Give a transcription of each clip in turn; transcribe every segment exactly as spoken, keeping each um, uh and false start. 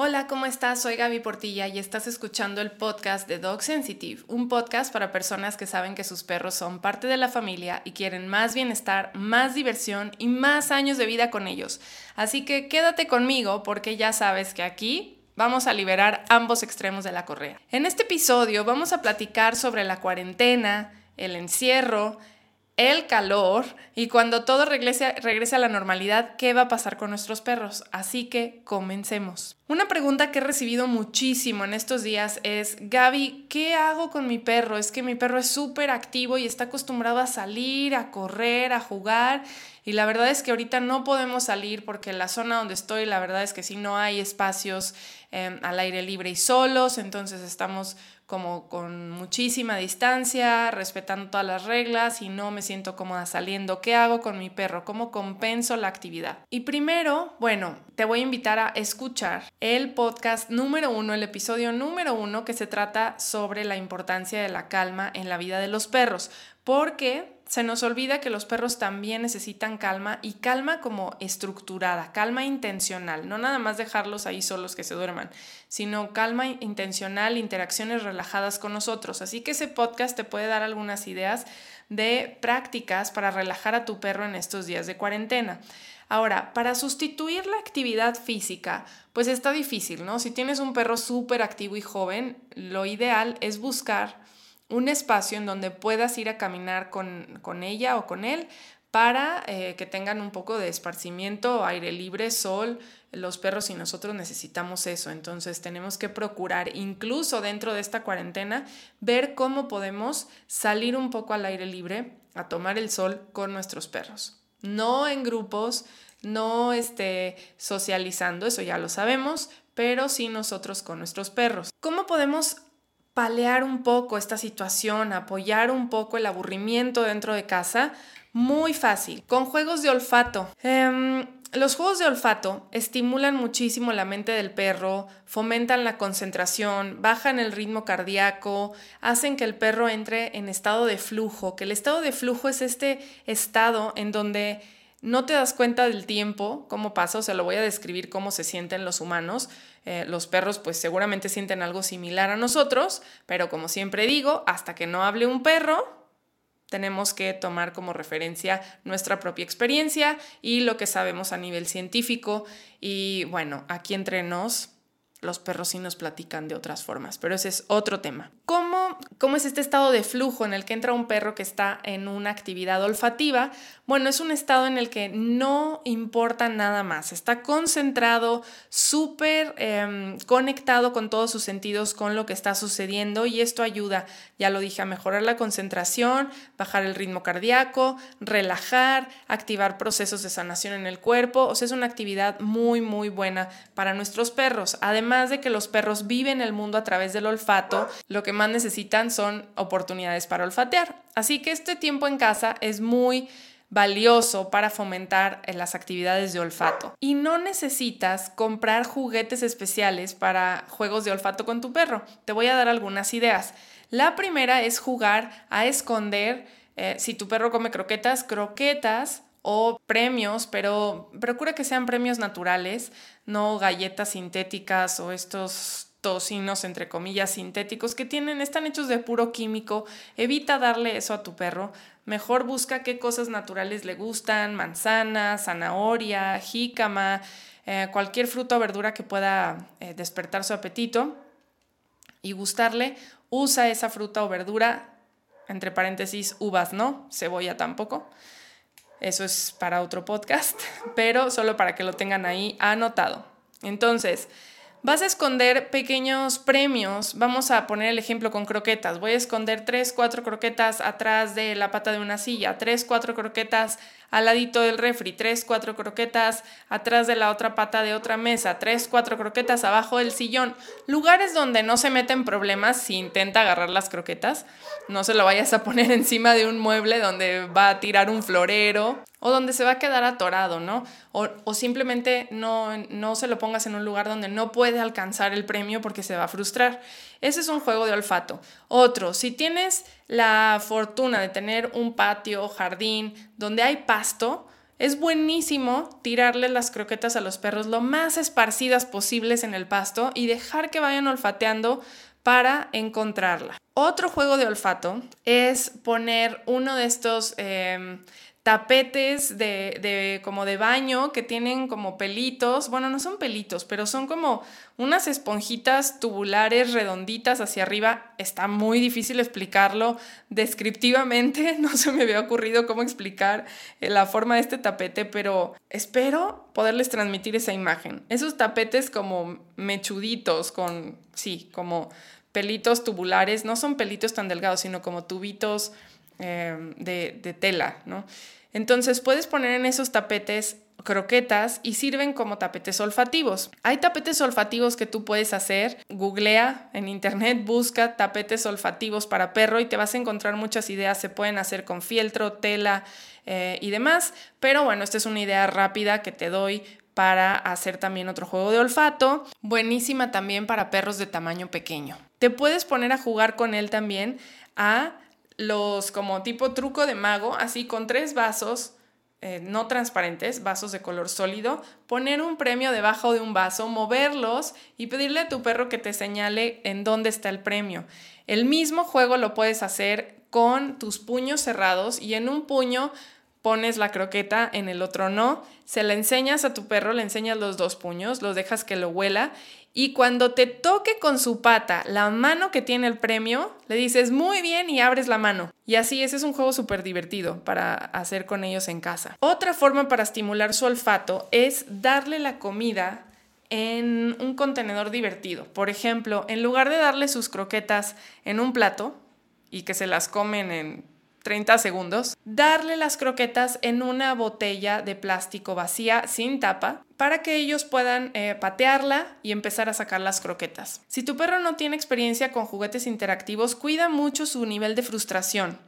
Hola, ¿cómo estás? Soy Gaby Portilla y estás escuchando el podcast de Dog Sensitive, un podcast para personas que saben que sus perros son parte de la familia y quieren más bienestar, más diversión y más años de vida con ellos. Así que quédate conmigo porque ya sabes que aquí vamos a liberar ambos extremos de la correa. En este episodio vamos a platicar sobre la cuarentena, el encierro, el calor y cuando todo regrese, regrese a la normalidad, ¿qué va a pasar con nuestros perros? Así que comencemos. Una pregunta que he recibido muchísimo en estos días es: Gaby, ¿qué hago con mi perro? Es que mi perro es súper activo y está acostumbrado a salir, a correr, a jugar. Y la verdad es que ahorita no podemos salir porque en la zona donde estoy, la verdad es que sí no hay espacios eh, al aire libre y solos. Entonces estamos como con muchísima distancia, respetando todas las reglas y no me siento cómoda saliendo. ¿Qué hago con mi perro? ¿Cómo compenso la actividad? Y primero, bueno, te voy a invitar a escuchar el podcast número uno, el episodio número uno, que se trata sobre la importancia de la calma en la vida de los perros, porque se nos olvida que los perros también necesitan calma y calma como estructurada, calma intencional, no nada más dejarlos ahí solos que se duerman, sino calma intencional, interacciones relajadas con nosotros. Así que ese podcast te puede dar algunas ideas de prácticas para relajar a tu perro en estos días de cuarentena. Ahora, para sustituir la actividad física, pues está difícil, ¿no? Si tienes un perro súper activo y joven, lo ideal es buscar un espacio en donde puedas ir a caminar con, con ella o con él para eh, que tengan un poco de esparcimiento, aire libre, sol. Los perros y nosotros necesitamos eso, entonces tenemos que procurar, incluso dentro de esta cuarentena, ver cómo podemos salir un poco al aire libre a tomar el sol con nuestros perros. No en grupos, no este, socializando, eso ya lo sabemos, pero sí nosotros con nuestros perros. ¿Cómo podemos paliar un poco esta situación, apoyar un poco el aburrimiento dentro de casa? Muy fácil, con juegos de olfato. Eh, los juegos de olfato estimulan muchísimo la mente del perro, fomentan la concentración, bajan el ritmo cardíaco, hacen que el perro entre en estado de flujo, que el estado de flujo es este estado en donde no te das cuenta del tiempo, cómo pasa, o sea, lo voy a describir cómo se sienten los humanos. Eh, los perros pues seguramente sienten algo similar a nosotros, pero como siempre digo, hasta que no hable un perro, tenemos que tomar como referencia nuestra propia experiencia y lo que sabemos a nivel científico. Y bueno, aquí entre nos, los perros sí nos platican de otras formas, pero ese es otro tema. ¿Cómo, cómo es este estado de flujo en el que entra un perro que está en una actividad olfativa? Bueno, es un estado en el que no importa nada más. Está concentrado, súper eh, conectado con todos sus sentidos, con lo que está sucediendo, y esto ayuda, ya lo dije, a mejorar la concentración, bajar el ritmo cardíaco, relajar, activar procesos de sanación en el cuerpo. O sea, es una actividad muy, muy buena para nuestros perros. Además de que los perros viven el mundo a través del olfato, lo que más necesitan son oportunidades para olfatear. Así que este tiempo en casa es muy valioso para fomentar las actividades de olfato. Y no necesitas comprar juguetes especiales para juegos de olfato con tu perro. Te voy a dar algunas ideas. La primera es jugar a esconder, eh, si tu perro come croquetas, croquetas o premios, pero procura que sean premios naturales, no galletas sintéticas o estos tocinos, entre comillas, sintéticos que tienen, están hechos de puro químico. Evita darle eso a tu perro. Mejor busca qué cosas naturales le gustan: manzana, zanahoria, jícama, eh, cualquier fruta o verdura que pueda eh, despertar su apetito y gustarle. Usa esa fruta o verdura, entre paréntesis, uvas no, cebolla tampoco. Eso es para otro podcast, pero solo para que lo tengan ahí anotado. Entonces, vas a esconder pequeños premios. Vamos a poner el ejemplo con croquetas. Voy a esconder tres, cuatro croquetas atrás de la pata de una silla, tres, cuatro croquetas al ladito del refri, tres, cuatro croquetas atrás de la otra pata de otra mesa, tres, cuatro croquetas abajo del sillón. Lugares donde no se meten problemas si intenta agarrar las croquetas. No se lo vayas a poner encima de un mueble donde va a tirar un florero o donde se va a quedar atorado, ¿no? O, o simplemente no, no se lo pongas en un lugar donde no puede alcanzar el premio porque se va a frustrar. Ese es un juego de olfato. Otro, si tienes la fortuna de tener un patio, jardín, donde hay pasto, Es buenísimo tirarle las croquetas a los perros lo más esparcidas posibles en el pasto y dejar que vayan olfateando para encontrarla. Otro juego de olfato es poner uno de estos eh, tapetes de, de, como de baño que tienen como pelitos. Bueno, no son pelitos, pero son como unas esponjitas tubulares redonditas hacia arriba. Está muy difícil explicarlo descriptivamente. No se me había ocurrido cómo explicar la forma de este tapete, pero espero poderles transmitir esa imagen. Esos tapetes como mechuditos con, sí, como pelitos tubulares, no son pelitos tan delgados, sino como tubitos eh, de, de tela, ¿no? Entonces puedes poner en esos tapetes croquetas y sirven como tapetes olfativos. Hay tapetes olfativos que tú puedes hacer. Googlea en internet, busca tapetes olfativos para perro y te vas a encontrar muchas ideas. Se pueden hacer con fieltro, tela eh, y demás. Pero bueno, esta es una idea rápida que te doy para hacer también otro juego de olfato. Buenísima también para perros de tamaño pequeño. Te puedes poner a jugar con él también a los como tipo truco de mago, así con tres vasos eh, no transparentes, vasos de color sólido, poner un premio debajo de un vaso, moverlos y pedirle a tu perro que te señale en dónde está el premio. El mismo juego lo puedes hacer con tus puños cerrados y en un puño pones la croqueta, en el otro no, se la enseñas a tu perro, le enseñas los dos puños, los dejas que lo huela y cuando te toque con su pata la mano que tiene el premio, le dices muy bien y abres la mano. Y así, ese es un juego súper divertido para hacer con ellos en casa. Otra forma para estimular su olfato es darle la comida en un contenedor divertido. Por ejemplo, en lugar de darle sus croquetas en un plato y que se las comen en treinta segundos, darle las croquetas en una botella de plástico vacía sin tapa para que ellos puedan eh, patearla y empezar a sacar las croquetas. Si tu perro no tiene experiencia con juguetes interactivos, cuida mucho su nivel de frustración.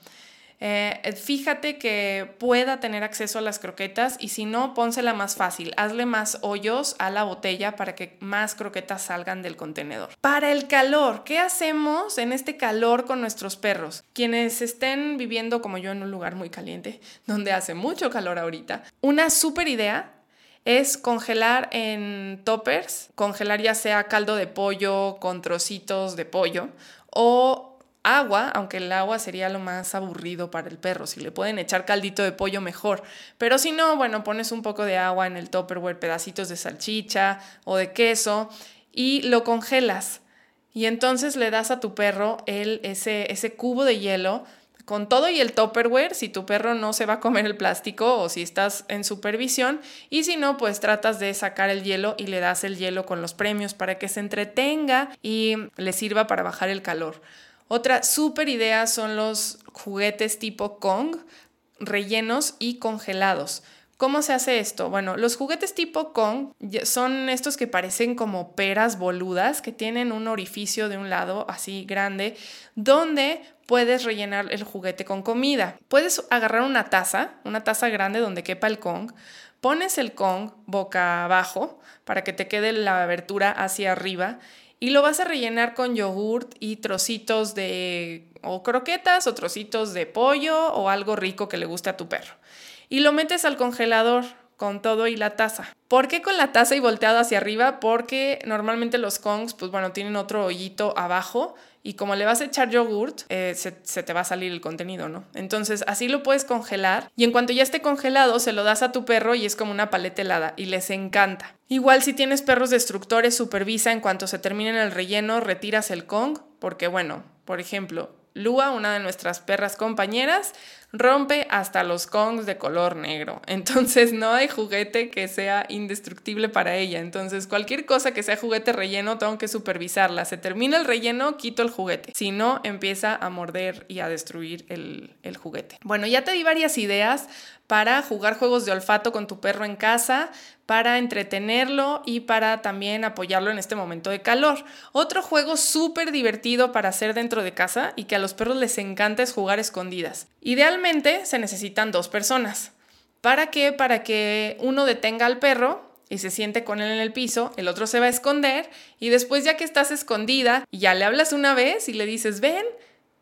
Eh, fíjate que pueda tener acceso a las croquetas y si no, pónsela más fácil. Hazle más hoyos a la botella para que más croquetas salgan del contenedor. Para el calor, ¿qué hacemos en este calor con nuestros perros? Quienes estén viviendo como yo en un lugar muy caliente, donde hace mucho calor ahorita, una súper idea es congelar en toppers, congelar ya sea caldo de pollo con trocitos de pollo o agua, aunque el agua sería lo más aburrido para el perro. Si le pueden echar caldito de pollo, mejor. Pero si no, bueno, pones un poco de agua en el tupperware, pedacitos de salchicha o de queso y lo congelas. Y entonces le das a tu perro el, ese, ese cubo de hielo con todo y el tupperware, si tu perro no se va a comer el plástico o si estás en supervisión. Y si no, pues tratas de sacar el hielo y le das el hielo con los premios para que se entretenga y le sirva para bajar el calor. Otra súper idea son los juguetes tipo Kong, rellenos y congelados. ¿Cómo se hace esto? Bueno, los juguetes tipo Kong son estos que parecen como peras boludas, que tienen un orificio de un lado así grande, donde puedes rellenar el juguete con comida. Puedes agarrar una taza, una taza grande donde quepa el Kong, pones el Kong boca abajo para que te quede la abertura hacia arriba y lo vas a rellenar con yogurt y trocitos de o croquetas o trocitos de pollo o algo rico que le guste a tu perro. Y lo metes al congelador con todo y la taza. ¿Por qué con la taza y volteado hacia arriba? Porque normalmente los Kongs, pues bueno, tienen otro hoyito abajo y como le vas a echar yogurt, eh, se, se te va a salir el contenido, ¿no? Entonces así lo puedes congelar y en cuanto ya esté congelado se lo das a tu perro y es como una paleta helada y les encanta. Igual si tienes perros destructores, supervisa en cuanto se termine el relleno, retiras el Kong, porque bueno, por ejemplo, Lua, una de nuestras perras compañeras, rompe hasta los Kongs de color negro. Entonces no hay juguete que sea indestructible para ella. Entonces cualquier cosa que sea juguete relleno tengo que supervisarla. Se termina el relleno, quito el juguete. Si no, empieza a morder y a destruir el, el juguete. Bueno, ya te di varias ideas para jugar juegos de olfato con tu perro en casa, para entretenerlo y para también apoyarlo en este momento de calor. Otro juego súper divertido para hacer dentro de casa y que a los perros les encanta es jugar escondidas. Idealmente se necesitan dos personas. ¿Para qué? Para que uno detenga al perro y se siente con él en el piso, el otro se va a esconder y después ya que estás escondida y ya le hablas una vez y le dices ven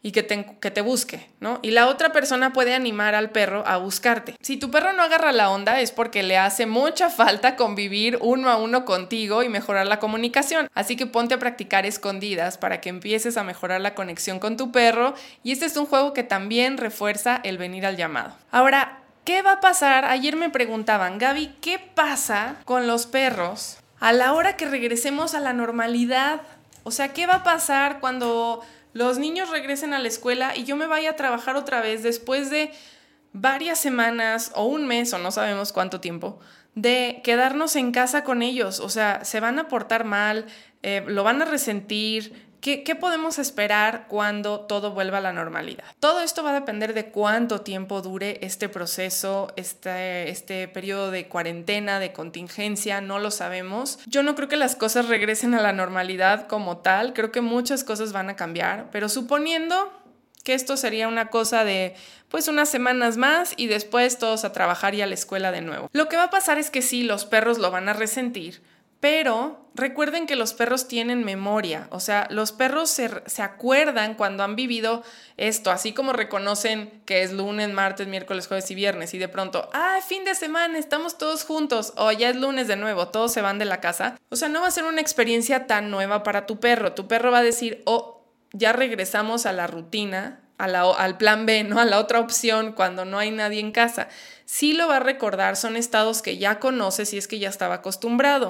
y que te, que te busque, ¿no? Y la otra persona puede animar al perro a buscarte. Si tu perro no agarra la onda es porque le hace mucha falta convivir uno a uno contigo y mejorar la comunicación. Así que ponte a practicar escondidas para que empieces a mejorar la conexión con tu perro, y este es un juego que también refuerza el venir al llamado. Ahora, ¿qué va a pasar? Ayer me preguntaban, Gaby, ¿qué pasa con los perros a la hora que regresemos a la normalidad? O sea, ¿qué va a pasar cuando los niños regresen a la escuela y yo me vaya a trabajar otra vez después de varias semanas o un mes o no sabemos cuánto tiempo de quedarnos en casa con ellos? O sea, ¿se van a portar mal? Eh, ¿Lo van a resentir? ¿Qué, ¿Qué podemos esperar cuando todo vuelva a la normalidad? Todo esto va a depender de cuánto tiempo dure este proceso, este, este periodo de cuarentena, de contingencia, no lo sabemos. Yo no creo que las cosas regresen a la normalidad como tal, creo que muchas cosas van a cambiar, pero suponiendo que esto sería una cosa de pues unas semanas más y después todos a trabajar y a la escuela de nuevo. Lo que va a pasar es que sí, los perros lo van a resentir, pero recuerden que los perros tienen memoria, o sea, los perros se, se acuerdan cuando han vivido esto, así como reconocen que es lunes, martes, miércoles, jueves y viernes y de pronto, ah, fin de semana, estamos todos juntos, o ya es lunes de nuevo, todos se van de la casa. O sea, no va a ser una experiencia tan nueva para tu perro. Tu perro va a decir, oh, ya regresamos a la rutina, a la, al plan B, ¿no? A la otra opción cuando no hay nadie en casa. Sí lo va a recordar, son estados que ya conoce si es que ya estaba acostumbrado.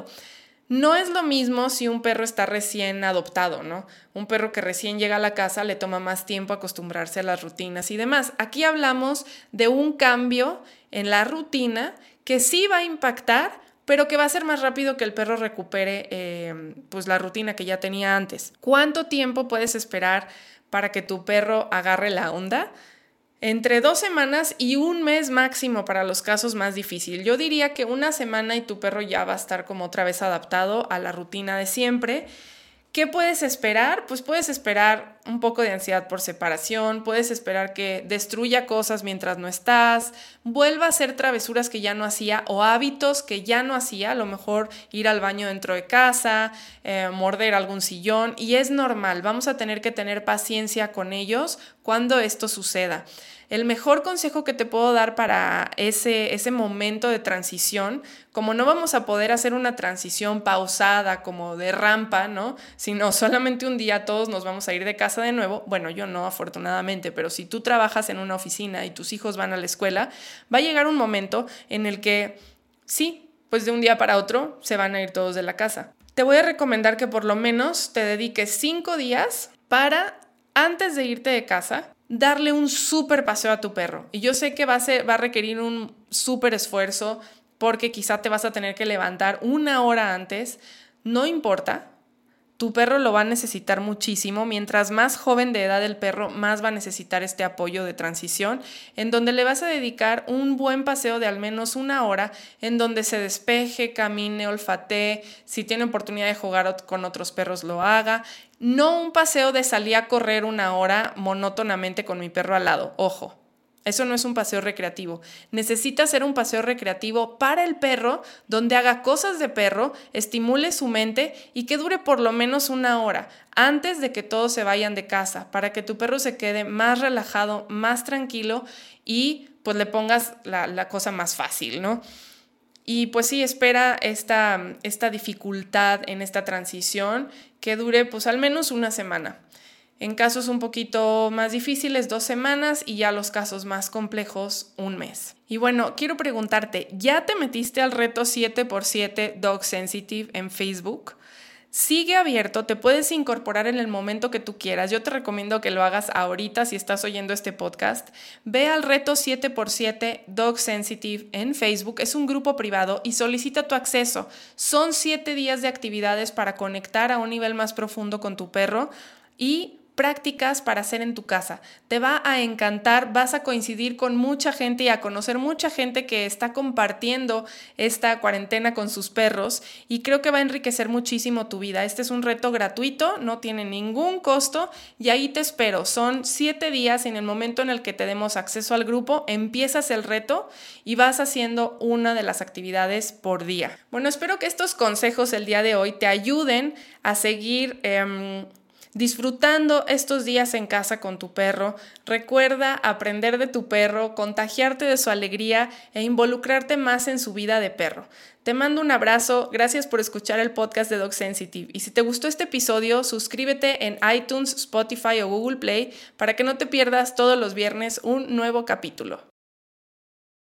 No es lo mismo si un perro está recién adoptado, ¿no? Un perro que recién llega a la casa le toma más tiempo acostumbrarse a las rutinas y demás. Aquí hablamos de un cambio en la rutina que sí va a impactar, pero que va a ser más rápido que el perro recupere eh, pues la rutina que ya tenía antes. ¿Cuánto tiempo puedes esperar para que tu perro agarre la onda? Entre dos semanas y un mes máximo para los casos más difíciles. Yo diría que una semana y tu perro ya va a estar como otra vez adaptado a la rutina de siempre. ¿Qué puedes esperar? Pues puedes esperar un poco de ansiedad por separación, puedes esperar que destruya cosas mientras no estás, vuelva a hacer travesuras que ya no hacía o hábitos que ya no hacía, a lo mejor ir al baño dentro de casa, eh, morder algún sillón, y es normal, vamos a tener que tener paciencia con ellos cuando esto suceda. El mejor consejo que te puedo dar para ese, ese momento de transición, como no vamos a poder hacer una transición pausada como de rampa, ¿no? Sino solamente un día todos nos vamos a ir de casa de nuevo, bueno, yo no afortunadamente, pero si tú trabajas en una oficina y tus hijos van a la escuela, va a llegar un momento en el que sí, pues de un día para otro se van a ir todos de la casa. Te voy a recomendar que por lo menos te dediques cinco días para, antes de irte de casa, darle un súper paseo a tu perro. Y yo sé que va a, ser, va a requerir un súper esfuerzo porque quizá te vas a tener que levantar una hora antes. No importa, tu perro lo va a necesitar muchísimo. Mientras más joven de edad el perro, más va a necesitar este apoyo de transición, en donde le vas a dedicar un buen paseo de al menos una hora, en donde se despeje, camine, olfatee. Si tiene oportunidad de jugar con otros perros, lo haga. No un paseo de salir a correr una hora monótonamente con mi perro al lado. Ojo, eso no es un paseo recreativo. Necesita ser un paseo recreativo para el perro, donde haga cosas de perro, estimule su mente y que dure por lo menos una hora antes de que todos se vayan de casa, para que tu perro se quede más relajado, más tranquilo y pues le pongas la, la cosa más fácil, ¿no? Y pues sí, espera esta, esta dificultad en esta transición que dure pues al menos una semana. En casos un poquito más difíciles, dos semanas, y ya los casos más complejos, un mes. Y bueno, quiero preguntarte, ¿ya te metiste al reto siete por siete Dog Sensitive en Facebook? Sigue abierto, te puedes incorporar en el momento que tú quieras. Yo te recomiendo que lo hagas ahorita si estás oyendo este podcast. Ve al reto siete por siete Dog Sensitive en Facebook, es un grupo privado y solicita tu acceso. Son siete días de actividades para conectar a un nivel más profundo con tu perro y prácticas para hacer en tu casa. Te va a encantar, vas a coincidir con mucha gente y a conocer mucha gente que está compartiendo esta cuarentena con sus perros y creo que va a enriquecer muchísimo tu vida. Este es un reto gratuito, no tiene ningún costo y ahí te espero. Son siete días, en el momento en el que te demos acceso al grupo, empiezas el reto y vas haciendo una de las actividades por día. Bueno, espero que estos consejos el día de hoy te ayuden a seguir Eh, disfrutando estos días en casa con tu perro. Recuerda aprender de tu perro, contagiarte de su alegría e involucrarte más en su vida de perro. Te mando un abrazo, gracias por escuchar el podcast de Dog Sensitive. Y si te gustó este episodio, suscríbete en iTunes, Spotify o Google Play para que no te pierdas todos los viernes un nuevo capítulo.